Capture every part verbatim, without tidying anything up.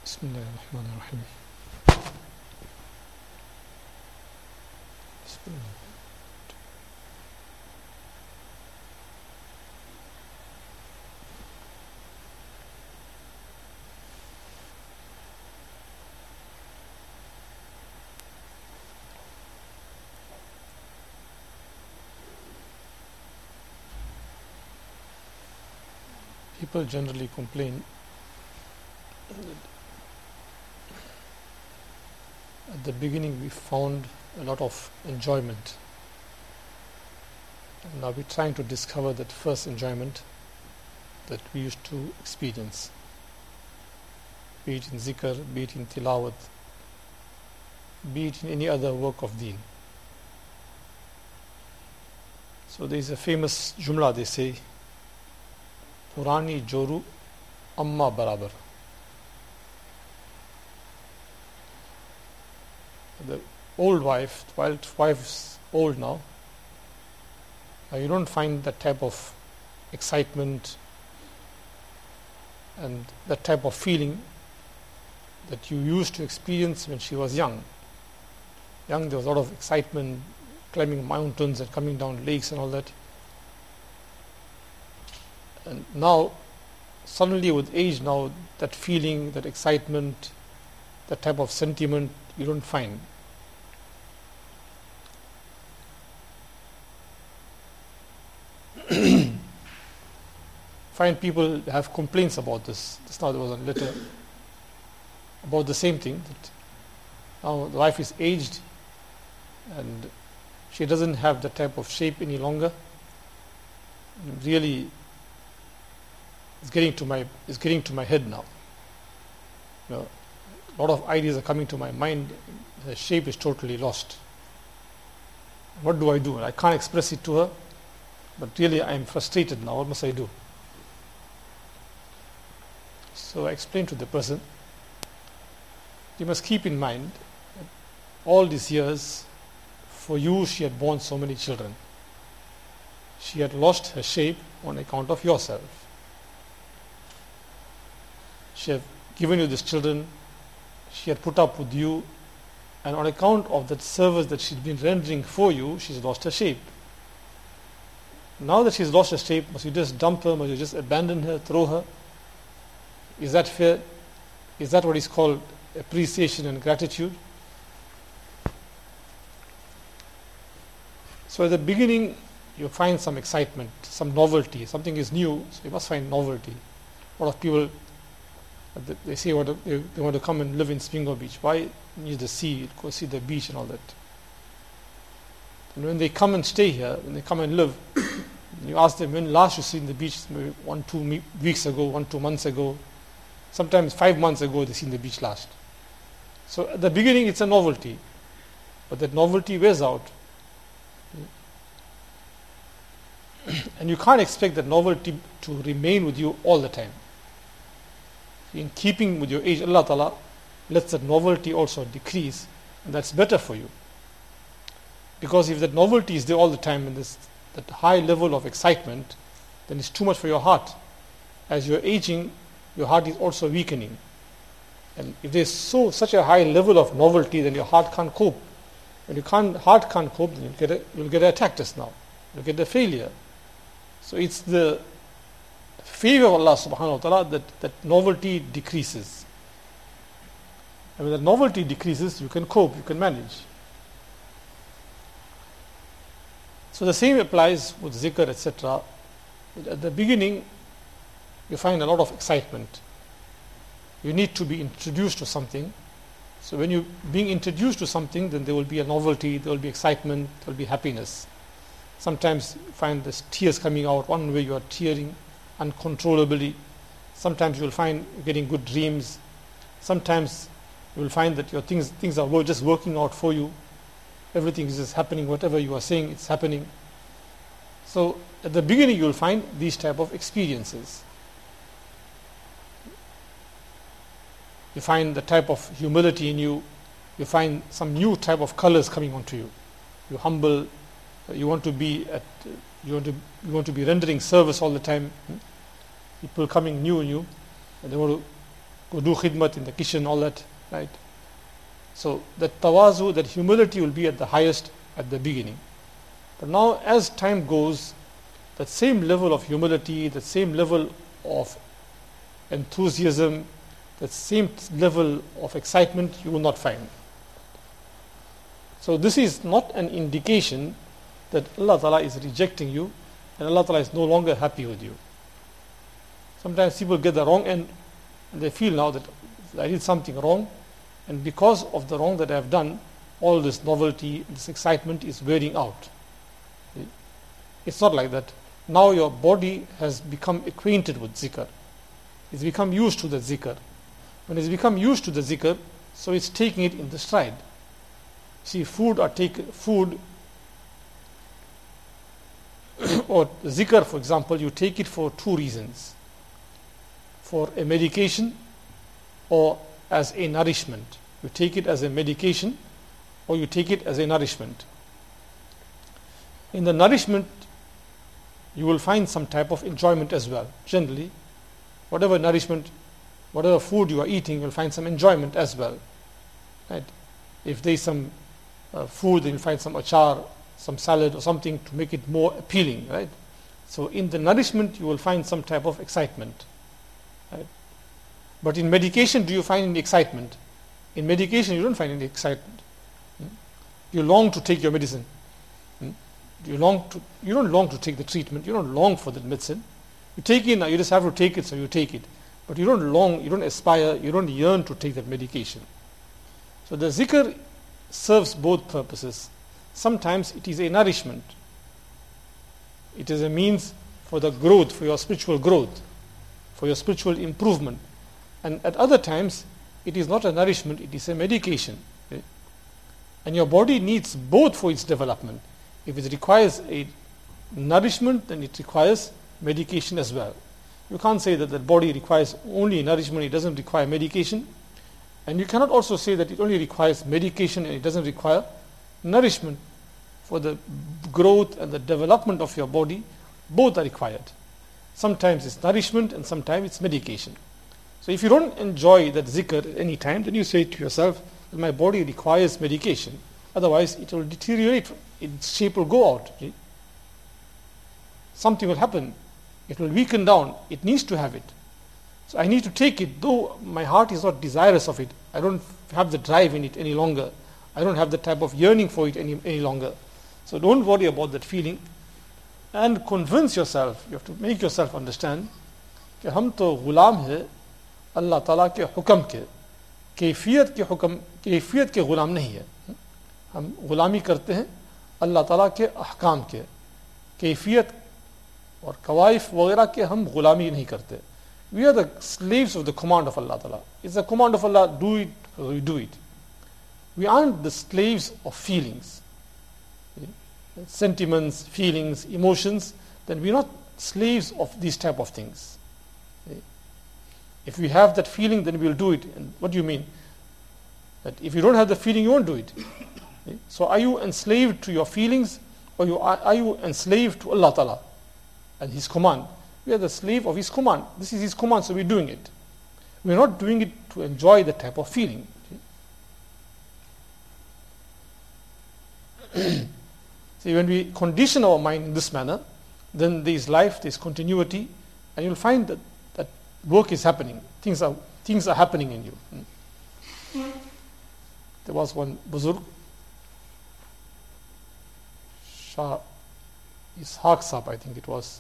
بسم الله الرحمن الرحيم. بسم الله. People generally complain at the beginning we found a lot of enjoyment. And now we're trying to discover that first enjoyment that we used to experience, be it in zikr, be it in tilawat, be it in any other work of deen. So there is a famous jumla they say, Purani Joru Amma Barabar. The old wife, while wife is old now, uh, you don't find that type of excitement and that type of feeling that you used to experience when she was young. Young, there was a lot of excitement, climbing mountains and coming down lakes and all that. And now, suddenly with age now, that feeling, that excitement, that type of sentiment, you don't find. Find people have complaints about this. Just now there was a letter about the same thing, that now the wife is aged and she doesn't have that type of shape any longer. And really, it's getting to my it's getting to my head now. You know, a lot of ideas are coming to my mind. The shape is totally lost. What do I do? I can't express it to her, but really I am frustrated now. What must I do? So I explained to the person, you must keep in mind that all these years, for you she had borne so many children. She had lost her shape on account of yourself. She had given you these children, she had put up with you, and on account of that service that she'd been rendering for you, she's lost her shape. Now that she's lost her shape, must you just dump her, must you just abandon her, throw her? Is that fair? Is that what is called appreciation and gratitude? So at the beginning, you find some excitement, some novelty, something is new, so you must find novelty. A lot of people, they say what they want to come and live in Spingo Beach. Why? Near the sea, go see the beach and all that. And when they come and stay here, when they come and live, you ask them, when last you seen the beach? Maybe one, two weeks ago, one, two months ago. Sometimes five months ago they seen the beach last. So at the beginning it's a novelty, but that novelty wears out. And you can't expect that novelty to remain with you all the time. In keeping with your age, Allah Ta'ala lets that novelty also decrease, and that's better for you. Because if that novelty is there all the time and this that high level of excitement, then it's too much for your heart. As you're aging, your heart is also weakening. And if there's so such a high level of novelty, then your heart can't cope. When your can't, heart can't cope, then you'll get, a, you'll get attacked just now. You'll get a failure. So it's the favor of Allah subhanahu wa ta'ala that, that novelty decreases. And when the novelty decreases, you can cope, you can manage. So the same applies with zikr, et cetera. At the beginning, you find a lot of excitement. You need to be introduced to something. So when you're being introduced to something, then there will be a novelty, there will be excitement, there will be happiness. Sometimes you find there's tears coming out. One way you are tearing uncontrollably. Sometimes you will find you're getting good dreams. Sometimes you will find that your things things are just working out for you. Everything is just happening. Whatever you are saying, it's happening. So at the beginning, you will find these type of experiences. You find the type of humility in you. You find some new type of colors coming onto you. You humble. You want to be at. You want to. You want to be rendering service all the time. People coming new in you, and they want to go do khidmat in the kitchen, all that, right? So that tawazu, that humility will be at the highest at the beginning. But now as time goes, that same level of humility, that same level of enthusiasm, that same level of excitement you will not find. So this is not an indication that Allah Ta'ala is rejecting you and Allah Ta'ala is no longer happy with you. Sometimes people get the wrong end and they feel now that I did something wrong, and because of the wrong that I have done, all this novelty, this excitement is wearing out. It's not like that. Now your body has become acquainted with zikr. It's become used to the zikr. When it's become used to the zikr, so it's taking it in the stride. See, food or take food or zikr, for example, you take it for two reasons: for a medication or as a nourishment. You take it as a medication or you take it as a nourishment. In the nourishment, you will find some type of enjoyment as well. Generally, whatever nourishment, whatever food you are eating, you will find some enjoyment as well. Right? If there is some uh, food, then you'll find some achar, some salad or something to make it more appealing. Right? So in the nourishment, you will find some type of excitement. Right? But in medication, do you find any excitement? In medication, you don't find any excitement. Hmm? You long to take your medicine. Hmm? You long to, you don't long to take the treatment. You don't long for the medicine. You take it now. You just have to take it, so you take it. But you don't long, you don't aspire, you don't yearn to take that medication. So the zikr serves both purposes. Sometimes it is a nourishment. It is a means for the growth, for your spiritual growth, for your spiritual improvement. And at other times, it is not a nourishment, it is a medication. Okay? And your body needs both for its development. If it requires a nourishment, then it requires medication as well. You can't say that the body requires only nourishment, it doesn't require medication. And you cannot also say that it only requires medication and it doesn't require nourishment. For the growth and the development of your body, both are required. Sometimes it's nourishment and sometimes it's medication. So if you don't enjoy that zikr at any time, then you say to yourself that my body requires medication. Otherwise, it will deteriorate, its shape will go out. Okay? Something will happen. It will weaken down. It needs to have it. So I need to take it, though my heart is not desirous of it. I don't have the drive in it any longer. I don't have the type of yearning for it any, any longer. So don't worry about that feeling. And convince yourself, you have to make yourself understand कि हम तो गुलाम है अल्लाह ताला के हुक्म के, कैफियत के हुक्म, कैफियत के गुलाम नहीं है. हम गुलामी करते हैं अल्लाह ताला के अहकाम के, कैफियत और कवाइफ वगैरह के हम गुलामी नहीं करते. We are the slaves of the command of Allah Ta'ala. It's the command of Allah, do it, we do it. We aren't the slaves of feelings. Sentiments, feelings, emotions, then we're not slaves of these type of things. If we have that feeling, then we'll do it. And what do you mean? That if you don't have the feeling, you won't do it. So are you enslaved to your feelings, or you are, are you enslaved to Allah Ta'ala and His command? We are the slave of His command. This is His command, so we're doing it. We're not doing it to enjoy the type of feeling. See, when we condition our mind in this manner, then there is life, there is continuity, and you'll find that, that work is happening. Things are, things are happening in you. There was one Buzurg, Shah Ishaq Sahab, I think it was.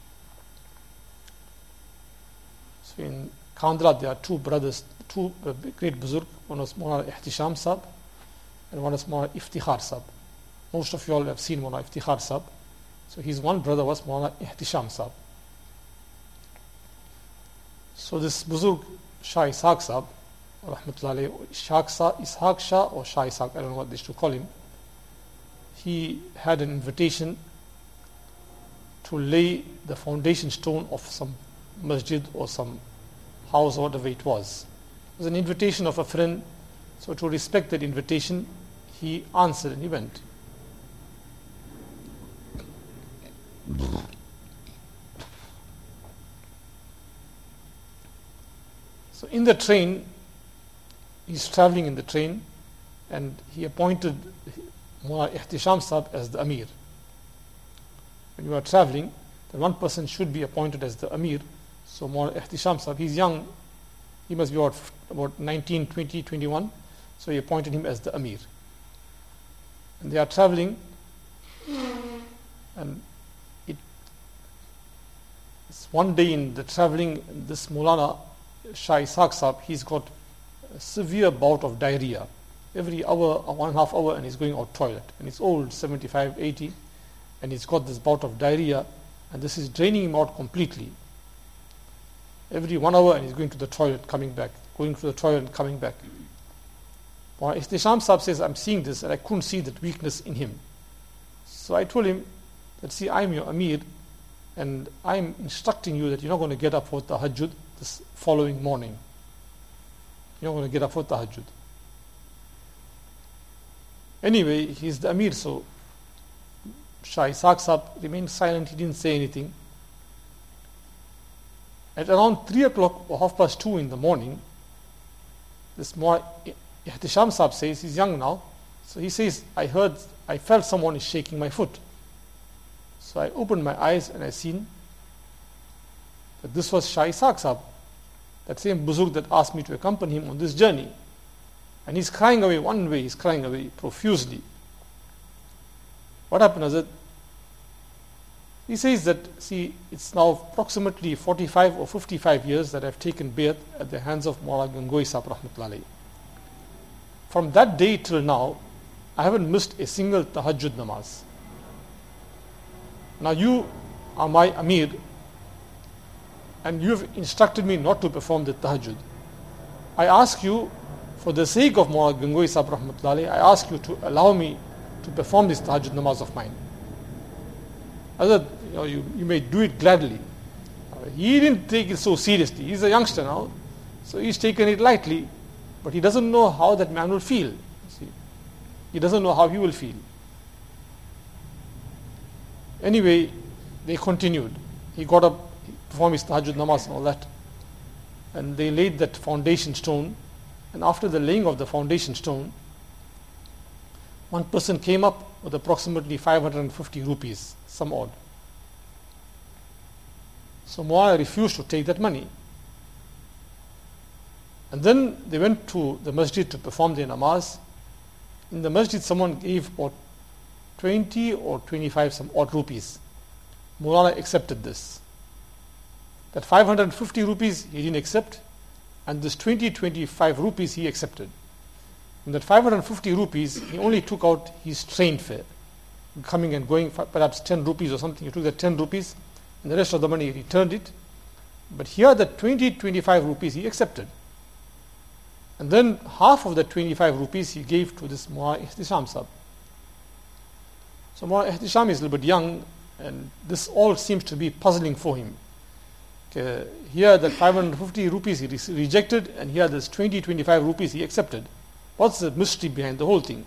So in Kandla, there are two brothers, two uh, great Buzurg. One was Maulana Ihtisham Sahab, and one was Maulana Iftikhar Sahab. Most of you all have seen Maulana Iftikhar Sahab. So his one brother was Maulana Ihtisham Sahab. So this Buzurg, Shah Ishaq Sahab, Rahmatullahi alayhi, Ishaq, Ishaq Shah or Shah Ishaq, I don't know what they should call him. He had an invitation to lay the foundation stone of some masjid or some house or whatever it was. It was an invitation of a friend. So to respect that invitation, he answered and he went. So So in the train, he's traveling in the train, and he appointed Mullah Ihtisham Sahib as the Amir. When you are traveling, then one person should be appointed as the Amir. So Mullah Ihtisham Sahib, he's young, he must be about, about nineteen, twenty, twenty-one, so he appointed him as the Amir. And they are traveling, and it, it's one day in the traveling, this Maulana Shah Ishaq Sahib, he's got a severe bout of diarrhea. Every hour, one and a half hour, and he's going out toilet. And he's old, seventy-five, eighty, and he's got this bout of diarrhea, and this is draining him out completely. Every one hour, and he's going to the toilet, coming back, going to the toilet and coming back. Well, Ihtisham Sahib says, I'm seeing this, and I couldn't see that weakness in him. So I told him that, see, I'm your Amir, and I'm instructing you that you're not going to get up for tahajjud this following morning. You're not going to get up for tahajjud. Anyway, he's the Amir, so Shah Ishaq Sahib remained silent, he didn't say anything. At around three o'clock or half past two in the morning, this Mullah Ihtisham Sahib says, he's young now, so he says, I heard, I felt someone is shaking my foot. So I opened my eyes and I seen that this was Shah Ishaq Sahib, that same Buzurg that asked me to accompany him on this journey. And he's crying away one way, he's crying away profusely. What happened is that he says that, see, it's now approximately forty-five or fifty-five years that I've taken bayat at the hands of Maulana Gangohi Sahib rahmatullahi. From that day till now, I haven't missed a single tahajjud namaz. Now you are my Amir, and you've instructed me not to perform the tahajjud. I ask you, for the sake of Maulana Gangohi Sahib rahmatullahi, I ask you to allow me to perform this tahajjud namaz of mine. Other, you know, you, you may do it gladly. Uh, he didn't take it so seriously. He's a youngster now, so he's taken it lightly, but he doesn't know how that man will feel. See, he doesn't know how he will feel. Anyway, they continued. He got up, performed his tahajjud namaz and all that, and they laid that foundation stone. And after the laying of the foundation stone, one person came up with approximately five hundred fifty rupees, some odd. So Muawiyah refused to take that money. And then they went to the masjid to perform their namaz. In the masjid, someone gave about twenty or twenty-five some odd rupees. Maulana accepted this. That five hundred fifty rupees he didn't accept, and this twenty, twenty-five rupees he accepted. And that five hundred fifty rupees, he only took out his train fare, coming and going, perhaps ten rupees or something. He took that ten rupees, and the rest of the money he returned it. But here the twenty, twenty-five rupees he accepted. And then half of the twenty-five rupees he gave to this Mullah Ihtisham Sahib. So Mullah Ihtisham is a little bit young, and this all seems to be puzzling for him. Okay, here the five hundred fifty rupees he re- rejected, and here this twenty, twenty-five rupees he accepted. What's the mystery behind the whole thing?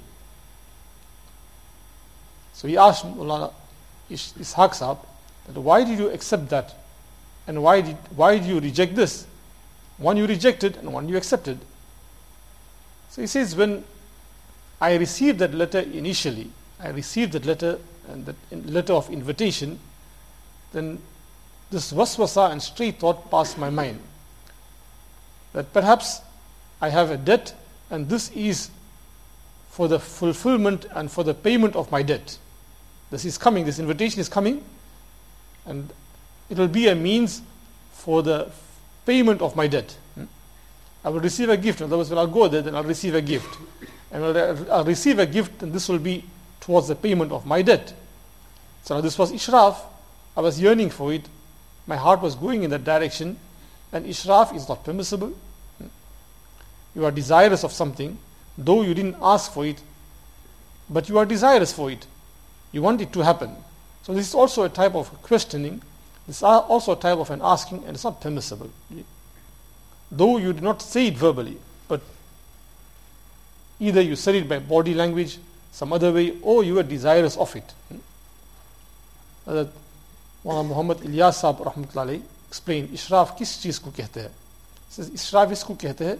So he asked Mullah Ish- Ishaq Sahib, that why did you accept that? And why did, why did you reject this? One you rejected and one you accepted. So he says, when I received that letter initially, I received that letter and that letter of invitation, then this waswasa and stray thought passed my mind that perhaps I have a debt, and this is for the fulfillment and for the payment of my debt. This is coming, this invitation is coming, and it will be a means for the payment of my debt. Hmm? I will receive a gift. In other words, when I'll go there, then I'll receive a gift. And I'll, I'll receive a gift, and this will be towards the payment of my debt. So now this was Ishraf. I was yearning for it. My heart was going in that direction, and Ishraf is not permissible. You are desirous of something, though you didn't ask for it, but you are desirous for it. You want it to happen. So this is also a type of questioning. This is also a type of an asking, and it's not permissible. Though you did not say it verbally, but either you said it by body language, some other way, or you were desirous of it. Maulana Muhammad Ilyas Sahib rahmatullahi explained, Ishraf kis cheez ko kehte hai? says, Israf isko kehte hai,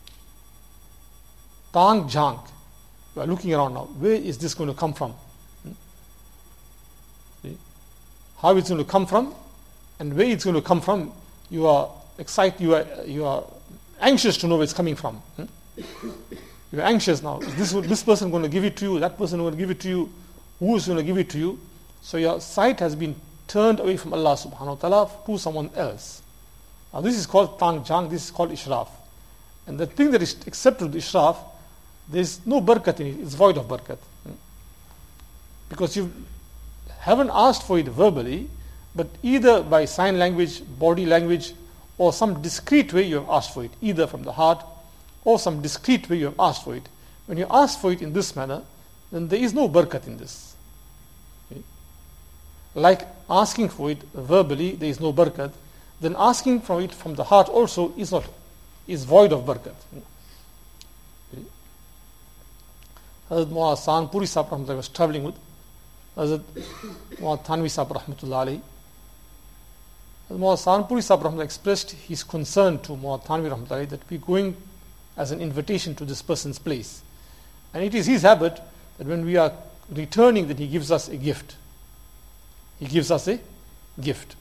tang jhank. You are looking around now. Where is this going to come from? Hmm? See? How it's going to come from, and where it's going to come from, you are excited, you are, you are anxious to know where it's coming from. Hmm? You are anxious now. Is this, this person going to give it to you? That person going to give it to you? Who is going to give it to you? So your sight has been turned away from Allah subhanahu wa ta'ala to someone else. Now this is called tang jang, this is called ishraf. And the thing that is accepted with ishraf, there is no barakat in it, it's void of barakat. Because you haven't asked for it verbally, but either by sign language, body language, or some discreet way you have asked for it, either from the heart or some discreet way you have asked for it. When you ask for it in this manner, then there is no barakat in this. Okay? Like asking for it verbally, there is no barakat. Then asking for it from the heart also is not, is void of barakat. Okay? Hazrat Muaz Sanpuri Sahib Rahmatullah was traveling with Hazrat Muaz Thanvi Sahib Rahmatullah alayhi. Muaz Sanpuri Sahib Rahmatullah expressed his concern to Muaz Thanvi Rahmatullah that we are going as an invitation to this person's place. And it is his habit that when we are returning, that he gives us a gift. He gives us a gift.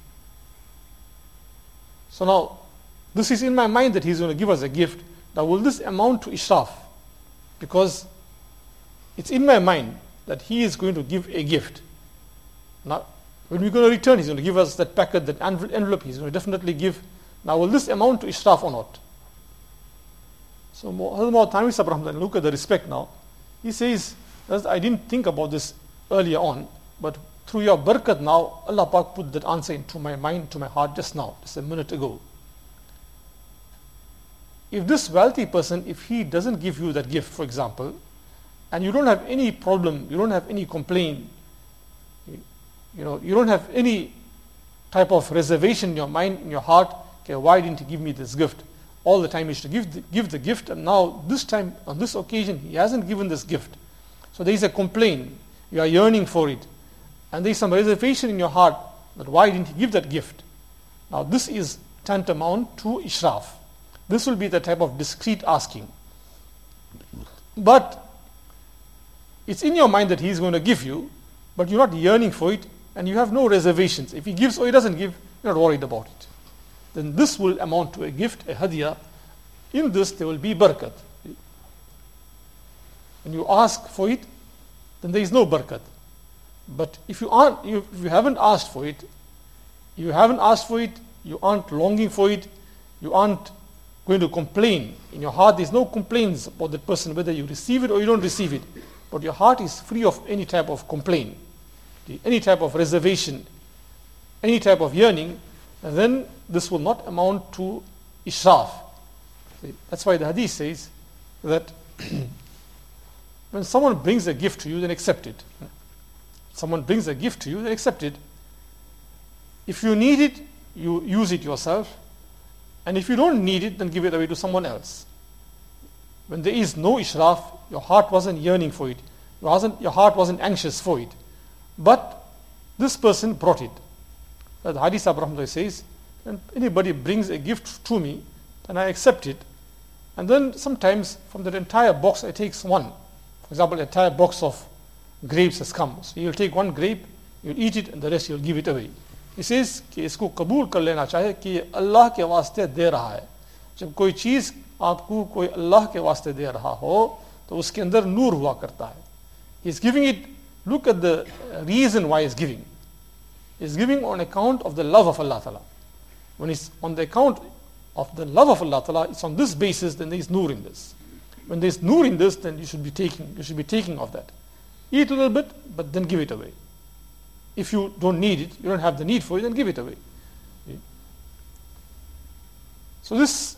So now, this is in my mind that he's going to give us a gift. Now, will this amount to ishraf? Because it's in my mind that he is going to give a gift. Now, when we're going to return, he's going to give us that packet, that envelope, he's going to definitely give. Now, will this amount to ishraf or not? So, Hazrat Thanvi Sahib Rahmatullah, look at the respect now. He says, I didn't think about this earlier on, but through your barakat now, Allah Pak put that answer into my mind, to my heart just now, just a minute ago. If this wealthy person, if he doesn't give you that gift, for example, and you don't have any problem, you don't have any complaint, you, you know, you don't have any type of reservation in your mind, in your heart, okay, why didn't he give me this gift? All the time he should give the, give the gift, and now this time, on this occasion, he hasn't given this gift. So there is a complaint, you are yearning for it, and there is some reservation in your heart that why didn't he give that gift? Now this is tantamount to ishraf. This will be the type of discreet asking. But it's in your mind that he is going to give you, but you're not yearning for it, and you have no reservations. If he gives or he doesn't give, you're not worried about it. Then this will amount to a gift, a hadiyah. In this there will be barakat. When you ask for it, then there is no barakat. But if you aren't, if you haven't asked for it, you haven't asked for it, you aren't longing for it, you aren't going to complain. In your heart there is no complaints about that person, whether you receive it or you don't receive it. But your heart is free of any type of complaint, any type of reservation, any type of yearning, and then this will not amount to ishraf. That's why the hadith says that when someone brings a gift to you, then accept it. Someone brings a gift to you, then accept it. If you need it, you use it yourself. And if you don't need it, then give it away to someone else. When there is no ishraf, your heart wasn't yearning for it. Your, wasn't, your heart wasn't anxious for it. But this person brought it. The Hadith Sahib Rahmatullah says, when anybody brings a gift to me, then I accept it. And then sometimes from that entire box I take one. For example, an entire box of grapes has come. So you'll take one grape, you'll eat it, and the rest you'll give it away. He says कि इसको कबूल कर लेना चाहिए कि अल्लाह के वास्ते दे रहा है. जब कोई चीज़ आपको कोई अल्लाह के वास्ते दे रहा हो तो उसके अंदर नूर हुआ करता है. He is giving it, look at the reason why he is giving. He is giving on account of the love of Allah Ta'ala. When it's on the account of the love of Allah Ta'ala, it's on this basis, then there is nur in this. When there is nur in this, then you should be taking, you should be taking of that. Eat a little bit, but then give it away. If you don't need it, you don't have the need for it, then give it away. Okay. So this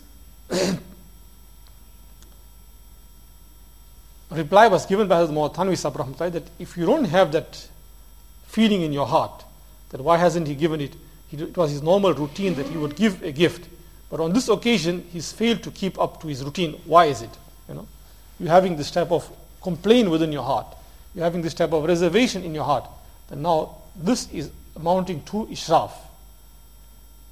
reply was given by Hazrat Muaz Thanvi Sahib Rahmatullah that if you don't have that feeling in your heart, that why hasn't he given it? He, it was his normal routine that he would give a gift. But on this occasion, he's failed to keep up to his routine. Why is it? You know, you're having this type of complaint within your heart. You're having this type of reservation in your heart. Then now, this is amounting to ishraf.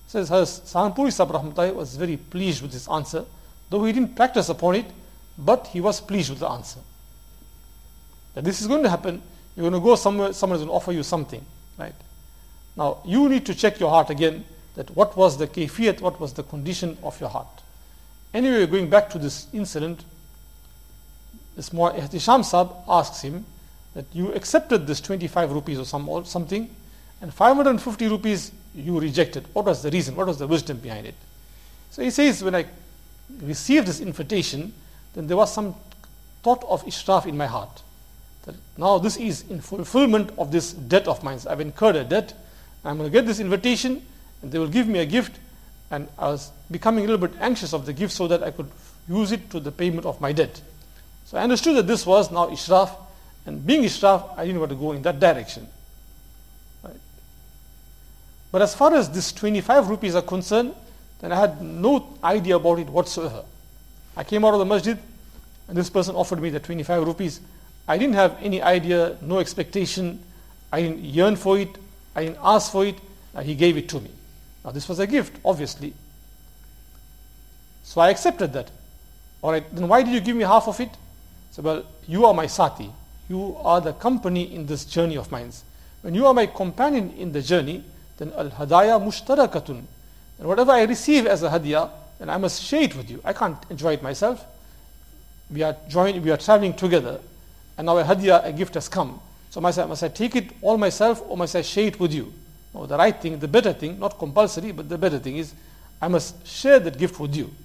Says Sahanpuri Sahib Rahmatullahi was very pleased with this answer, though he didn't practice upon it, but he was pleased with the answer. That this is going to happen, you're going to go somewhere, someone is going to offer you something, right? Now, you need to check your heart again, that what was the kayfiyat, what was the condition of your heart. Anyway, going back to this incident, this Ihtisham Sahib asks him that you accepted this twenty-five rupees or some or something, and five hundred fifty rupees you rejected. What was the reason? What was the wisdom behind it? So he says, when I received this invitation, then there was some thought of ishraf in my heart. That now this is in fulfillment of this debt of mine. I've incurred a debt. I'm going to get this invitation, and they will give me a gift. And I was becoming a little bit anxious of the gift so that I could use it to the payment of my debt. So I understood that this was now ishraf, and being ishraf, I didn't want to go in that direction. Right? But as far as this twenty-five rupees are concerned, then I had no idea about it whatsoever. I came out of the masjid, and this person offered me the twenty-five rupees. I didn't have any idea, no expectation. I didn't yearn for it. I didn't ask for it. Uh, he gave it to me. Now this was a gift, obviously. So I accepted that. All right, then why did you give me half of it? So, well, you are my sati. You are the company in this journey of mine. When you are my companion in the journey, then al-hadaya mushtarakatun. And whatever I receive as a hadiyah, then I must share it with you. I can't enjoy it myself. We are joined, we are traveling together, and now a hadiyah, a gift has come. So must I, must I take it all myself, or must I share it with you? No, the right thing, the better thing, not compulsory, but the better thing is, I must share that gift with you.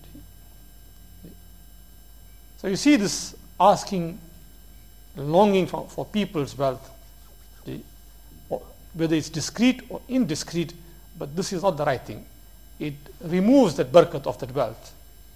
So you see this asking, longing for, for people's wealth, whether it's discreet or indiscreet, but this is not the right thing. It removes that barakat of that wealth.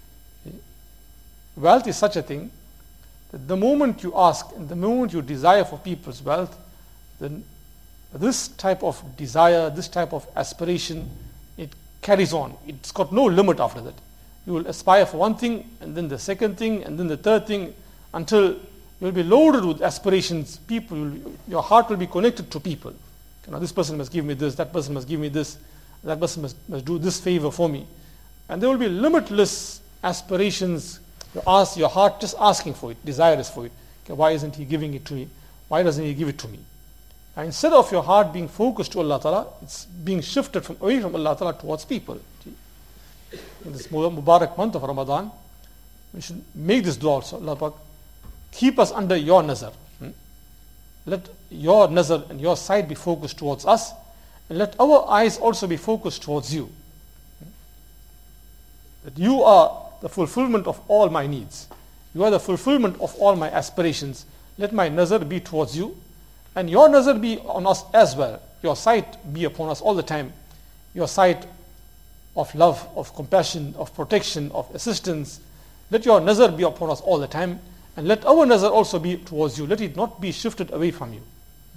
Wealth is such a thing that the moment you ask and the moment you desire for people's wealth, then this type of desire, this type of aspiration, it carries on. It's got no limit after that. You will aspire for one thing, and then the second thing, and then the third thing, until you will be loaded with aspirations. People, will, your heart will be connected to people. You know, this person must give me this, that person must give me this, that person must, must do this favor for me. And there will be limitless aspirations. You ask your heart just asking for it, desirous for it. Okay, why isn't he giving it to me? Why doesn't he give it to me? And instead of your heart being focused to Allah Ta'ala, it's being shifted from away from Allah Ta'ala towards people. In this Mubarak month of Ramadan, we should make this dua also. Allah Ta'ala, keep us under your nazar. Hmm? Let your nazar and your sight be focused towards us, and let our eyes also be focused towards you. Hmm? That you are the fulfillment of all my needs. You are the fulfillment of all my aspirations. Let my nazar be towards you, and your nazar be on us as well. Your sight be upon us all the time. Your sight of love, of compassion, of protection, of assistance. Let your nazar be upon us all the time, and let our nazar also be towards you. Let it not be shifted away from you.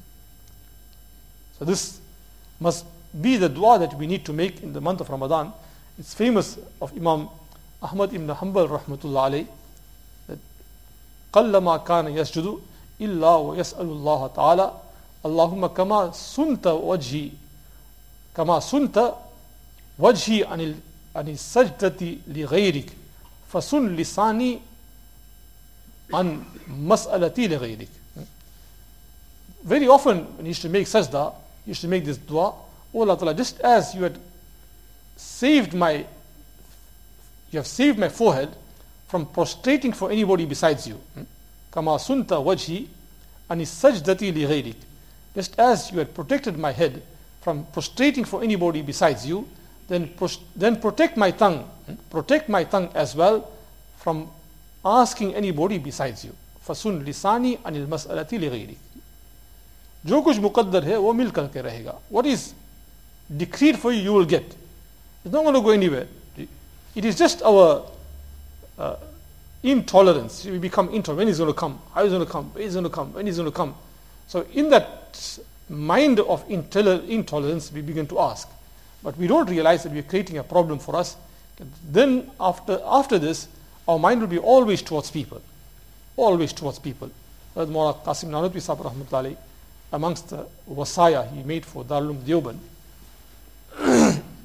So this must be the dua that we need to make in the month of Ramadan. It's famous of Imam Ahmad ibn Hanbal rahmatullah alayh, that قَلَّمَا كَانَ يَسْجُدُ إِلَّا وَيَسْأَلُ اللَّهَ تَعَالَى اللَّهُمَّ كَمَا سُنْتَ وَجْهِي كَمَا سُنْتَ وَجْهِي عَنِ السَّجْدَةِ لِغَيْرِكَ فَسُنْ لِسَانِي عَنْ مَسْأَلَتِي لِغَيْرِكَ. Very often when you used to make sajda, you used to make this dua, Oh Allah Ta'ala, just as you had saved my you have saved my forehead from prostrating for anybody besides you. Kama sunta wajhi ani sajdati li ghayrik. Just as you had protected my head from prostrating for anybody besides you, then then protect my tongue, protect my tongue as well from asking anybody besides you. Fasun lisani anil mas'alati li ghayrik. जो कुछ मुकद्दर है वो मिल करके रहेगा. What is decreed for you, you will get. It's not going to go anywhere. It is just our uh, intolerance. We become intolerant. When is going to come? How is going to come? When is going to come? When is going to come? So in that mind of intolerance, we begin to ask. But we don't realize that we are creating a problem for us. Then after after this, our mind will be always towards people. Always towards people. Mawlana Qasim Nanotwi Sahib rahmatullahi, amongst the wasaya he made for Darul Uloom Deoband,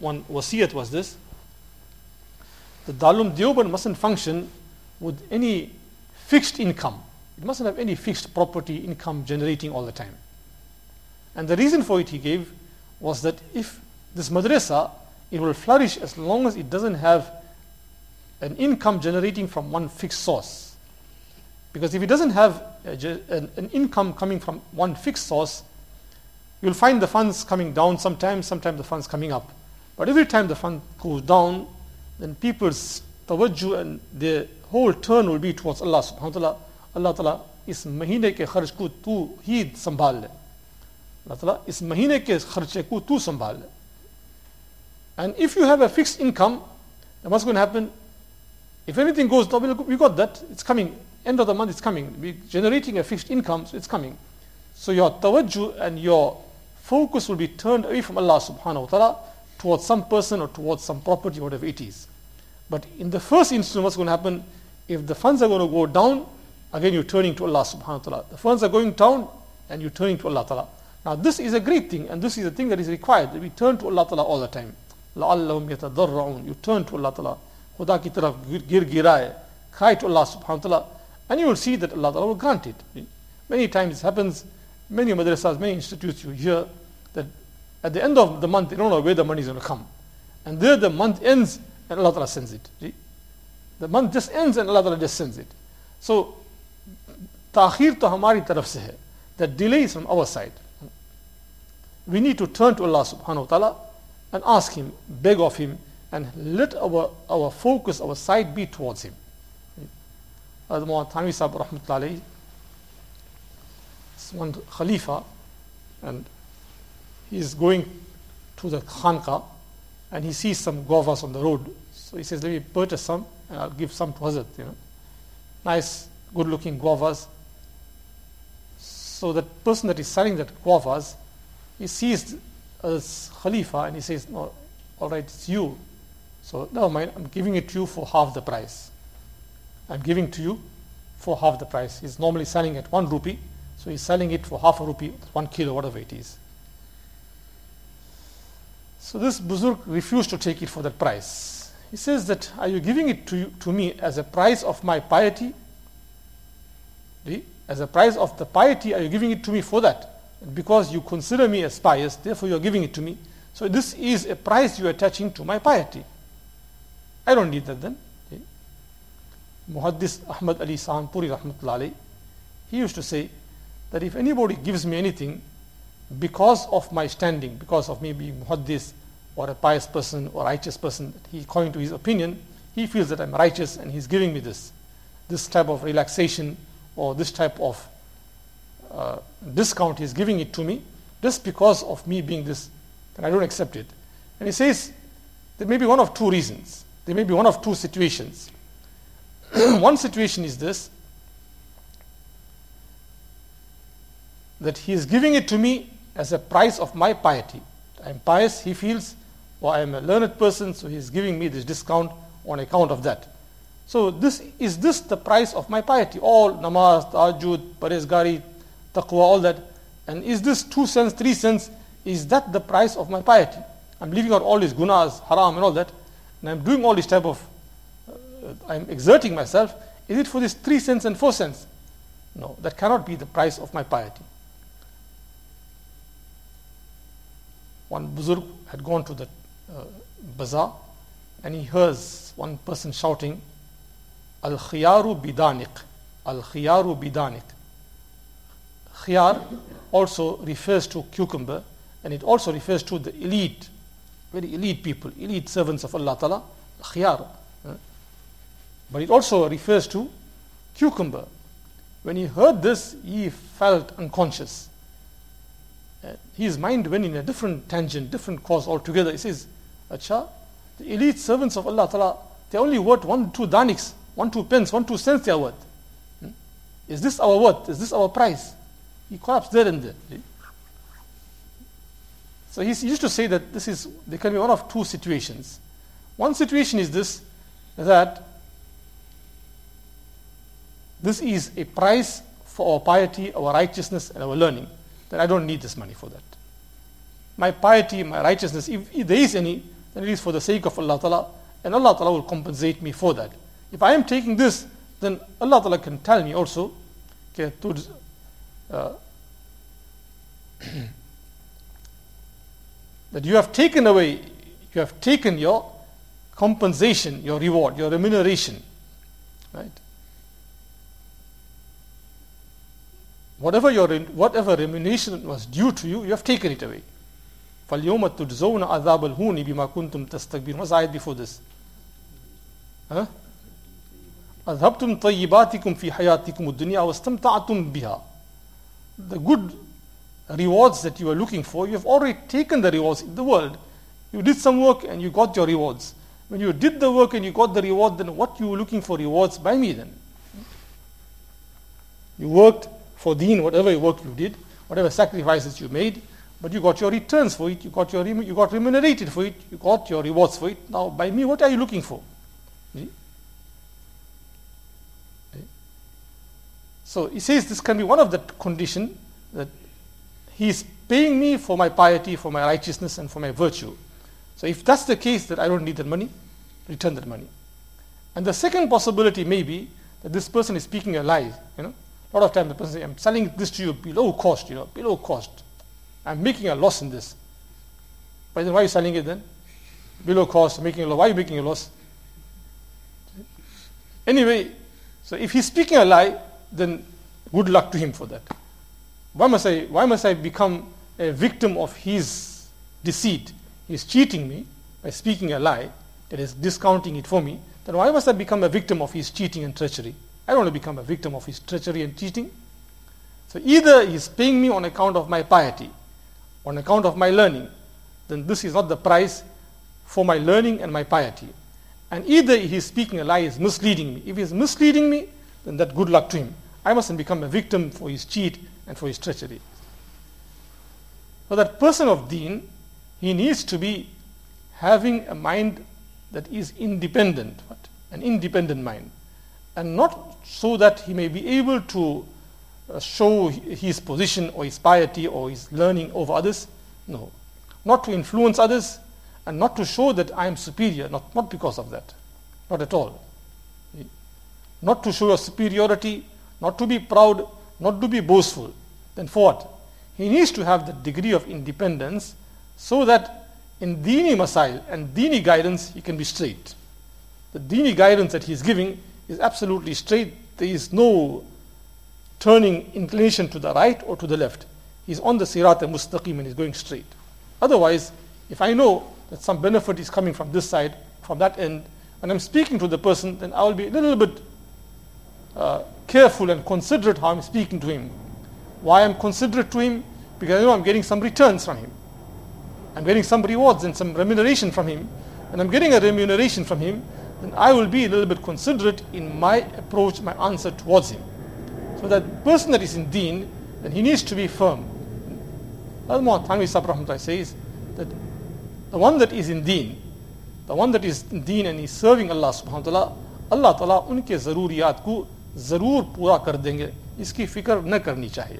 one wasiyat was this: the Darul Deoband mustn't function with any fixed income. It mustn't have any fixed property income generating all the time. And the reason for it he gave was that if this madrasa, it will flourish as long as it doesn't have an income generating from one fixed source. Because if it doesn't have a, an, an income coming from one fixed source, you'll find the funds coming down sometimes, sometimes the funds coming up. But every time the fund goes down, then people's tawajjuh and their whole turn will be towards Allah subhanahu wa ta'ala. Allah ta'ala, is mahine ke kharch ko tu hi sambhal le. Allah ta'ala, is mahine ke kharche ko tu sambhal le. And if you have a fixed income, then what's going to happen? If anything goes down, we got that, it's coming. End of the month, it's coming. We're generating a fixed income, so it's coming. So your tawajjuh and your focus will be turned away from Allah subhanahu wa ta'ala towards some person or towards some property, whatever it is. But in the first instance, what's going to happen? If the funds are going to go down, again you're turning to Allah subhanahu wa ta'ala. The funds are going down and you're turning to Allah ta'ala. Now this is a great thing, and this is a thing that is required, that we turn to Allah ta'ala all the time. لَعَلَّهُمْ يَتَضَرَّعُونَ. You turn to Allah ta'ala. Khuda ki taraf gir giraye. Cry to Allah subhanahu wa ta'ala. And you will see that Allah ta'ala will grant it. Many times it happens, many madrasas, many institutes, you hear that at the end of the month, they don't know where the money is going to come. And there the month ends and Allah ta'ala sends it. The month just ends and Allah ta'ala just sends it. So, ta'khir to hamari taraf se hai. That delay is from our side. We need to turn to Allah subhanahu wa ta'ala and ask Him, beg of Him, and let our, our focus, our sight be towards Him. Hazrat Maulana Thanvi Sahib rahmatullahi alayhi, one Khalifa, and he is going to the Khanqa and he sees some guavas on the road. So he says, let me purchase some and I'll give some to Hazrat, you know. Nice, good looking guavas. So that person that is selling that guavas, he sees as Khalifa and he says, no, all right, it's you. So never mind, I'm giving it to you for half the price. I'm giving to you for half the price. He's normally selling at one rupee, so he's selling it for half a rupee, one kilo, whatever it is. So this Buzurg refused to take it for that price. He says that, are you giving it to, you, to me as a price of my piety? As a price of the piety, are you giving it to me for that? Because you consider me as pious, therefore you're giving it to me. So this is a price you're attaching to my piety. I don't need that then. Muhaddis Ahmad Ali Sahanpuri rahmatullahi alayhi, he used to say that if anybody gives me anything because of my standing, because of me being muhaddis or a pious person or righteous person, he, according to his opinion, he feels that I'm righteous and he's giving me this, this type of relaxation or this type of uh, discount, he's giving it to me just because of me being this, then I don't accept it. And he says there may be one of two reasons. There may be one of two situations. One situation is this, that he is giving it to me as a price of my piety. I'm pious, he feels, or I'm a learned person, so he's giving me this discount on account of that. So this is this the price of my piety? All namaz, tahajjud, parezgari, taqwa, all that. And is this two cents, three cents, is that the price of my piety? I'm leaving out all these gunas, haram and all that, and I'm doing all this type of, uh, I'm exerting myself. Is it for this three cents and four cents? No, that cannot be the price of my piety. One Buzurg had gone to the uh, bazaar and he hears one person shouting, Al-Khiyaru Bidanik, Al-Khiyaru Bidanik. Khiyar also refers to cucumber, and it also refers to the elite, very elite people, elite servants of Allah Ta'ala, Khiyar. But it also refers to cucumber. When he heard this, he felt unconscious. Uh, his mind went in a different tangent, different course altogether. He says, Acha, the elite servants of Allah Ta'ala, they only worth one, two daniks, one, two pence, one, two cents they are worth. Hmm? Is this our worth? Is this our price? He collapsed there and there. So he used to say that this is, there can be one of two situations. One situation is this, that this is a price for our piety, our righteousness, and our learning. That I don't need this money for that. My piety, my righteousness, if, if there is any, then it is for the sake of Allah Ta'ala, and Allah Ta'ala will compensate me for that. If I am taking this, then Allah Ta'ala can tell me also, okay, to, uh, that you have taken away, you have taken your compensation, your reward, your remuneration, right? Whatever your whatever remuneration was due to you, you have taken it away. فَالْيَوْمَ تُجْزَوْنَ عَذَابَ الْهُونِ بِمَا كُنْتُمْ تَسْتَكْبِرُونَ. What's the ayat before this? Huh? أَذْهَبْتُمْ طَيِّبَاتِكُمْ فِي حَيَاتِكُمُ الدُّنْيَا وَاسْتَمْتَعْتُمْ بِهَا. The good rewards that you are looking for, you have already taken the rewards in the world. You did some work and you got your rewards. When you did the work and you got the reward, then what you were looking for rewards by me then? You worked for deen, whatever work you did, whatever sacrifices you made, but you got your returns for it, you got your you got remunerated for it, you got your rewards for it. Now by me, what are you looking for? See? So he says this can be one of the condition, that he is paying me for my piety, for my righteousness, and for my virtue. So if that's the case, that I don't need that money, return that money. And the second possibility may be that this person is speaking a lie. You know, a lot of times the person says, I'm selling this to you below cost, you know, below cost. I'm making a loss in this. But then why are you selling it then? Below cost, making a loss. Why are you making a loss? Anyway, so if he's speaking a lie, then good luck to him for that. Why must I, why must I become a victim of his deceit? He's cheating me by speaking a lie, that is discounting it for me. Then why must I become a victim of his cheating and treachery? I don't want to become a victim of his treachery and cheating. So either he's paying me on account of my piety, on account of my learning, then this is not the price for my learning and my piety. And either he's speaking a lie, he's misleading me. If he's misleading me, then that good luck to him. I mustn't become a victim for his cheat and for his treachery. For that person of deen, he needs to be having a mind that is independent, what? An independent mind. And not so that he may be able to uh, show his position or his piety or his learning over others. No. Not to influence others and not to show that I am superior, not, not because of that. Not at all. Not to show your superiority, not to be proud, not to be boastful. Then for what? He needs to have the degree of independence so that in Dini Masail and Dini guidance he can be straight. The Dini guidance that he is giving is absolutely straight. There is no turning inclination to the right or to the left. He is on the Sirat al-Mustaqim and is going straight. Otherwise, if I know that some benefit is coming from this side, from that end, when I'm speaking to the person, then I will be a little bit uh, careful and considerate how I'm speaking to him. Why I'm considerate to him? Because I know I'm getting some returns from him. I'm getting some rewards and some remuneration from him. And I'm getting a remuneration from him, then I will be a little bit considerate in my approach, my answer towards him. So that person that is in deen, then he needs to be firm. Al-Mu'ad Thanvi Sahib Rahmatullah says that the one that is in deen, the one that is in deen and is serving Allah subhanahu wa ta'ala, Allah ta'ala unke zaruriyat ko zarur pura kar denge. Iski fikr na karni chahiye.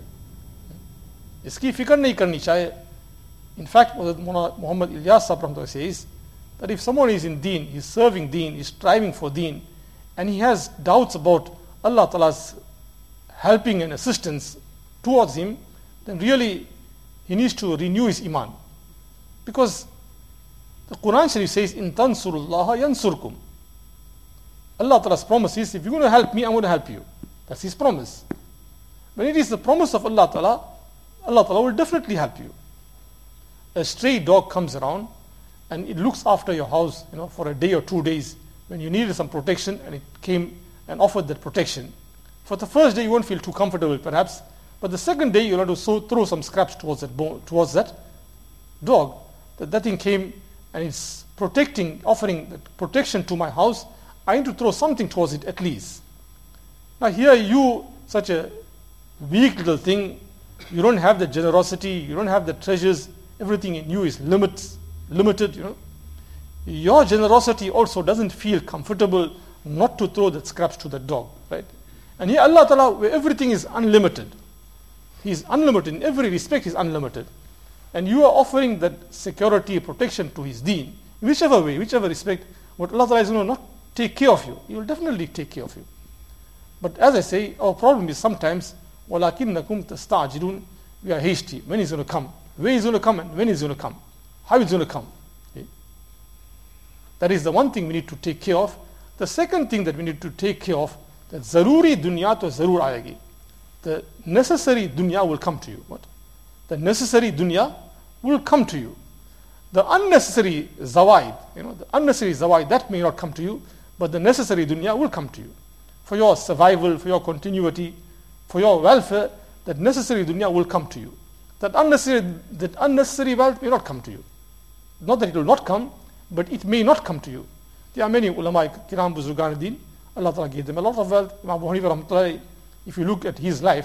Iski fikr nahi karni chahiye. In fact, Muhammad Ilyas Sahib Rahmatullah says that if someone is in deen, he's serving deen, he's striving for deen, and he has doubts about Allah ta'ala's helping and assistance towards him, then really he needs to renew his iman. Because the Quran Sharif says, In tansurullaha yansurkum. Allah Ta'ala's promise is, if you're going to help me, I'm going to help you. That's his promise. When it is the promise of Allah Ta'ala, Allah Ta'ala will definitely help you. A stray dog comes around and it looks after your house, you know, for a day or two days when you needed some protection, and it came and offered that protection. For the first day you won't feel too comfortable perhaps, but the second day you'll have to so, throw some scraps towards that, bone, towards that dog. That, that thing came and it's protecting, offering that protection to my house. I need to throw something towards it at least. Now here you, such a weak little thing, you don't have the generosity, you don't have the treasures, everything in you is limits, limited, you know. Your generosity also doesn't feel comfortable not to throw that scraps to the dog, right? And here Allah Ta'ala, where everything is unlimited. He is unlimited, in every respect He is unlimited. And you are offering that security, protection to His deen. whichever way, whichever respect, what Allah Ta'ala is going to not take care of you. He will definitely take care of you. But as I say, our problem is sometimes, وَلَكِنَّكُمْ تَسْتَعْجِلُونَ, we are hasty. When is going to come? Where is going to come and when is going to come? How is going to come? Okay. That is the one thing we need to take care of. The second thing that we need to take care of, that zaruri dunya to zarur aayegi. The necessary dunya will come to you. What? The necessary dunya will come to you. The unnecessary zawaid, you know, the unnecessary zawaid, that may not come to you, but the necessary dunya will come to you. For your survival, for your continuity, for your welfare, that necessary dunya will come to you. That unnecessary, that unnecessary wealth may not come to you. Not that it will not come, but it may not come to you. There are many ulama, kiram buzurgan din, Allah Ta'ala gave them a lot of wealth. Imam Abu Hanifa rahmatullahi, if you look at his life,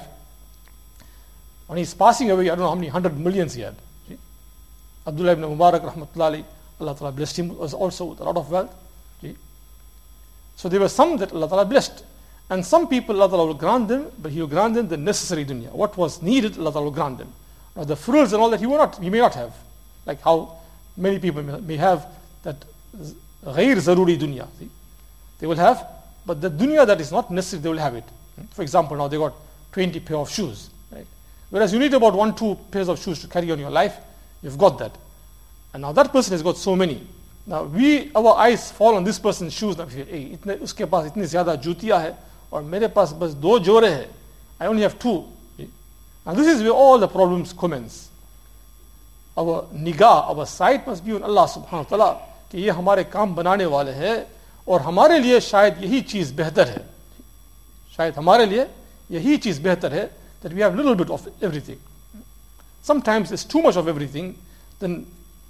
when he's passing away, I don't know how many hundred millions he had. See? Abdullah ibn Mubarak rahmatullahi, Allah Ta'ala blessed him, was also with a lot of wealth. See? So there were some that Allah Ta'ala blessed. And some people Allah Ta'ala will grant them, but He will grant them the necessary dunya. What was needed, Allah Ta'ala will grant them. Now the frills and all that He will not, He may not have. Like how many people may have that ghair zaruri dunya. See? They will have, but the dunya that is not necessary, they will have it. For example, now they got twenty pair of shoes. Right? Whereas you need about one, two pairs of shoes to carry on your life, you've got that. And now that person has got so many. Now we, our eyes fall on this person's shoes. Now we feel, hey, itne, uske paas itni zyada jutiya hai, or mere paas bas do jore hai. I only have two. Now this is where all the problems commence. Our nigah, our sight must be on Allah subhanahu wa ta'ala, कि ये हमारे काम बनाने वाले हैं और हमारे लिए शायद यही चीज़ बेहतर है. शायद हमारे लिए यही चीज़ बेहतर है, that we have little bit of everything. Sometimes it's too much of everything. Then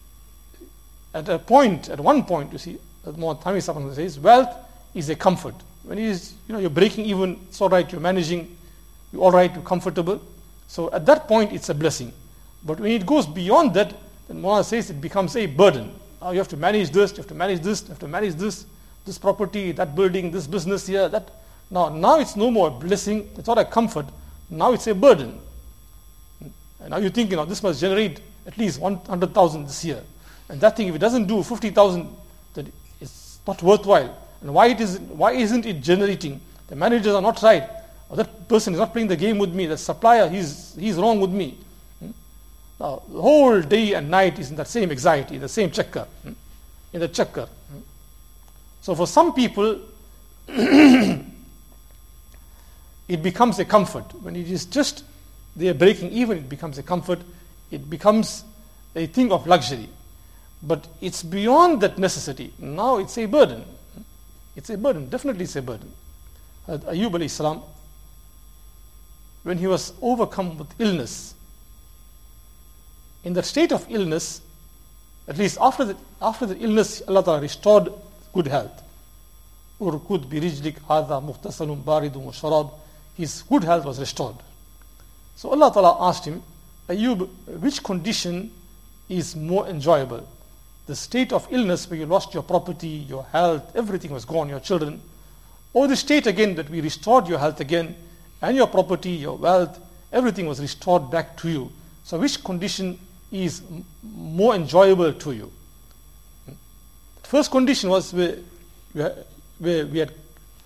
at a point, at one point, you see, as Muhammad Thami Sahib says, wealth is a comfort. When you know, you're breaking even, it's all right, you're managing, you're all right, you're comfortable. So at that point, it's a blessing. But when it goes beyond that, then Muhammad says it becomes a burden. Now you have to manage this, you have to manage this, you have to manage this, this property, that building, this business here, that. Now, now it's no more a blessing, it's not a comfort, now it's a burden. And now you think, you know, this must generate at least one hundred thousand this year. And that thing, if it doesn't do fifty thousand, then it's not worthwhile. And why, it is, why isn't it generating? The managers are not right. Or that person is not playing the game with me. The supplier, he's, he's wrong with me. Now, the whole day and night is in that same anxiety, the same checker, in the checker. So for some people, it becomes a comfort. When it is just, they are breaking even, it becomes a comfort. It becomes a thing of luxury. But it's beyond that necessity. Now it's a burden. It's a burden, definitely it's a burden. Ayyub alayhi salam, when he was overcome with illness, in that state of illness, at least after the, after the illness, Allah Ta'ala restored good health. Urkud birijlik hadha muhtasalun baridun wa sharab. His good health was restored. So Allah Ta'ala asked him, Ayyub, which condition is more enjoyable? The state of illness where you lost your property, your health, everything was gone, your children, or the state again that we restored your health again, and your property, your wealth, everything was restored back to you. So which condition is more enjoyable to you? The first condition was where, where we had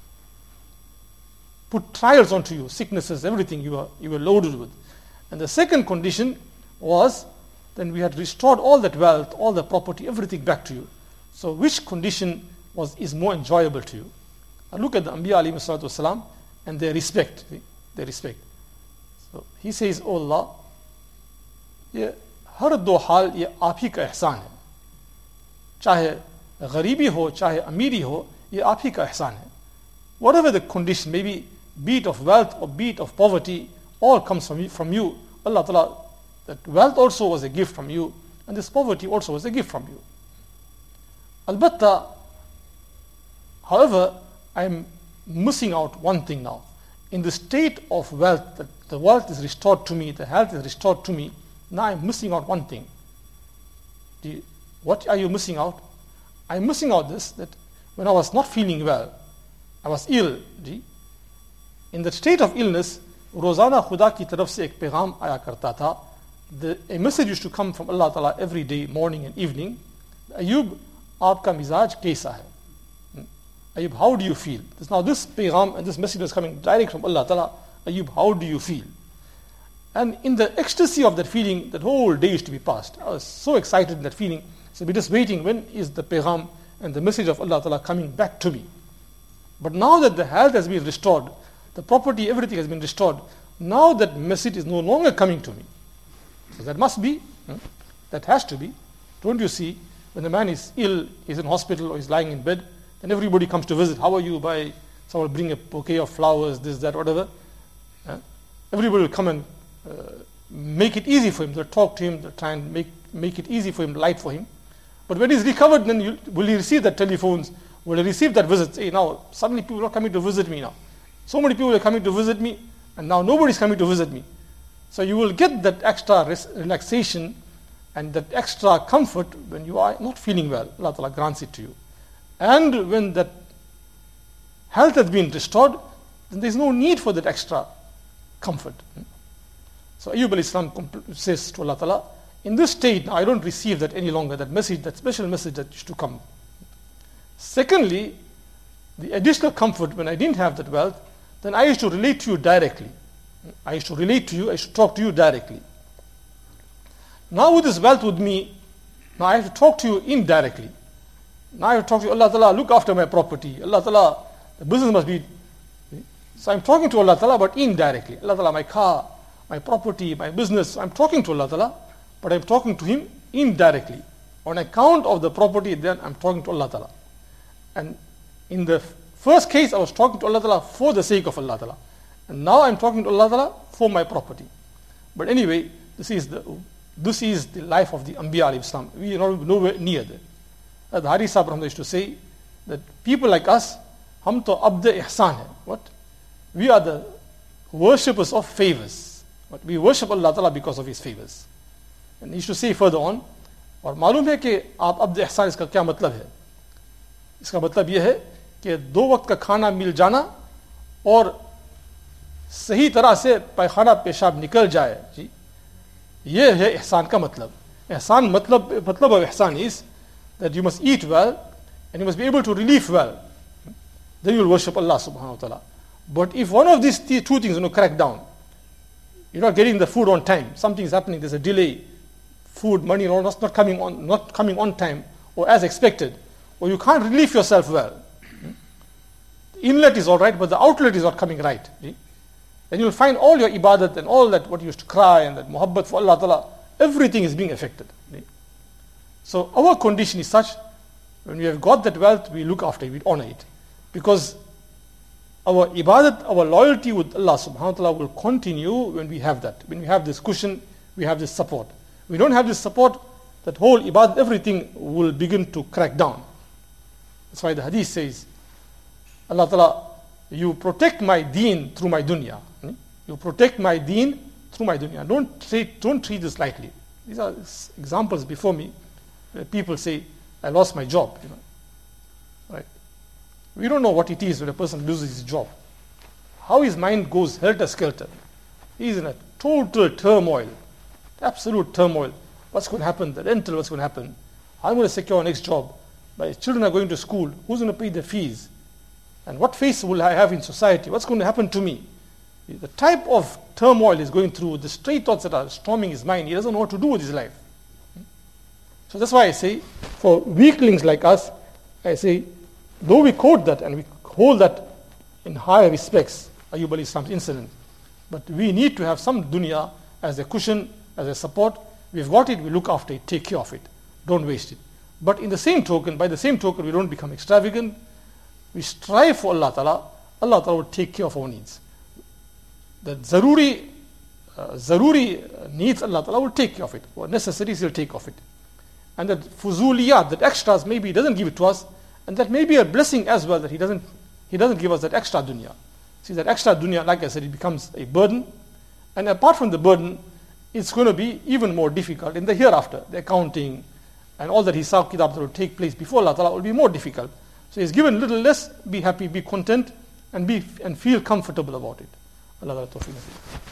put trials onto you, sicknesses, everything you were, you were loaded with. And the second condition was then we had restored all that wealth, all the property, everything back to you. So which condition was is more enjoyable to you? Now look at the Anbiya alayhi salatu wasalam and their respect. Their respect. So he says, Oh Allah, ये हर दो हाल ये आप ही का एहसान है. चाहे गरीबी हो, चाहे अमीरी हो, ये आप ही का एहसान है. Whatever the condition, maybe be it of wealth or be it of poverty, all comes from you. From you. Allah Ta'ala, that wealth also was a gift from you, and this poverty also was a gift from you. Albatta, however, I am missing out one thing now. In the state of wealth, that the wealth is restored to me, the health is restored to me, now I am missing out one thing. You, what are you missing out? I am missing out this, that when I was not feeling well, I was ill. Ji? In the state of illness, रोज़ाना खुदा की तरफ से एक पैगाम आया करता था. The, a message used to come from Allah Ta'ala every day, morning and evening. Ayyub, aapka mizaj kaisa hai? Ayub, how do you feel? Now this paygam and this message is coming direct from Allah Ta'ala. Ayub, how do you feel? And in the ecstasy of that feeling, that whole day used to be passed. I was so excited in that feeling. So we're just waiting, when is the paygam and the message of Allah Ta'ala coming back to me? But now that the health has been restored, the property, everything has been restored, now that message is no longer coming to me. So that must be, hmm? that has to be. Don't you see, when the man is ill, he's in hospital or he's lying in bed, then everybody comes to visit. How are you? By someone will bring a bouquet of flowers, this, that, whatever. Uh, everybody will come and uh, make it easy for him. They'll talk to him, they'll try and make, make it easy for him, light for him. But when he's recovered, then you, will he receive that telephones? Will he receive that visit? Say, now, suddenly people are coming to visit me now. So many people are coming to visit me, and now nobody's coming to visit me. So you will get that extra res- relaxation and that extra comfort when you are not feeling well. Allah Ta'ala grants it to you. And when that health has been restored, then there is no need for that extra comfort. So Ayyub alayhi salam says to Allah Ta'ala, in this state, I don't receive that any longer, that message, that special message that used to come. Secondly, the additional comfort, when I didn't have that wealth, then I used to relate to you directly. I used to relate to you, I used to talk to you directly. Now with this wealth with me, now I have to talk to you indirectly. Now I have to talk to you, Allah Ta'ala, look after my property. Allah Ta'ala, the business must be. So I'm talking to Allah Ta'ala, but indirectly. Allah Ta'ala, my car, my property, my business. I'm talking to Allah Ta'ala, but I'm talking to Him indirectly. On account of the property, then I'm talking to Allah Ta'ala. And in the first case, I was talking to Allah Ta'ala for the sake of Allah Ta'ala. And now I'm talking to Allah Ta'ala for my property. But anyway, this is the this is the life of the Anbiya alayhi salam. We are not nowhere near that. Uh, the Hari Sahib Rahmah used to say that people like us, hum to abd ihsan hai. What? We are the worshippers of favors. But we worship Allah Ta'ala because of His favors. And he used to say further on, और मालूम है कि आप अब्द ihsan इसका क्या मतलब है? इसका मतलब यह है कि दो वक्त का खाना मिल जाना और सही तरह से पैखाना पेशाब निकल जाए, जी ये है ihsan का मतलब. Ihsan मतलब मतलब of ihsan is that you must eat well and you must be able to relieve well. Then you will worship Allah subhanahu wa ta'ala. But if one of these two things, you know, crack down, you're not getting the food on time, something is happening, there's a delay, food, money, all that's not coming on, not coming on time or as expected, or you can't relieve yourself well. The inlet is all right, but the outlet is not coming right. Then you'll find all your ibadat and all that, what you used to cry and that muhabbat for Allah Ta'ala, everything is being affected. So our condition is such, when we have got that wealth, we look after it, we honor it. Because our ibadat, our loyalty with Allah subhanahu wa ta'ala will continue when we have that. When we have this cushion, we have this support. We don't have this support, that whole ibadat, everything will begin to crack down. That's why the hadith says, Allah Ta'ala, you protect my deen through my dunya. You protect my deen through my dunya. Don't treat, don't treat this lightly. These are examples before me where people say, I lost my job. You know. Right? We don't know what it is when a person loses his job. How his mind goes helter-skelter. He's in a total turmoil, absolute turmoil. What's going to happen? The rental, what's going to happen? I'm going to secure our next job. My children are going to school. Who's going to pay the fees? And what face will I have in society? What's going to happen to me? The type of turmoil he's going through, the stray thoughts that are storming his mind, he doesn't know what to do with his life. So that's why I say, for weaklings like us, I say, though we quote that and we hold that in higher respects, Ayyub alayhi salam's incident, but we need to have some dunya as a cushion, as a support. We've got it, we look after it, take care of it. Don't waste it. But in the same token, by the same token, we don't become extravagant. We strive for Allah Ta'ala. Allah Ta'ala will take care of our needs. The zaruri, uh, zaruri needs, Allah Ta'ala will take care of it. What necessities, He'll take care of it. And that fuzuliyat, that extras, maybe He doesn't give it to us. And that may be a blessing as well, that He doesn't He doesn't give us that extra dunya. See, that extra dunya, like I said, it becomes a burden. And apart from the burden, it's going to be even more difficult in the hereafter. The accounting and all that hisab kitab that will take place before Allah Ta'ala will be more difficult. So He's given little less, be happy, be content, and be and feel comfortable about it. Allah Ta'ala tawfiq.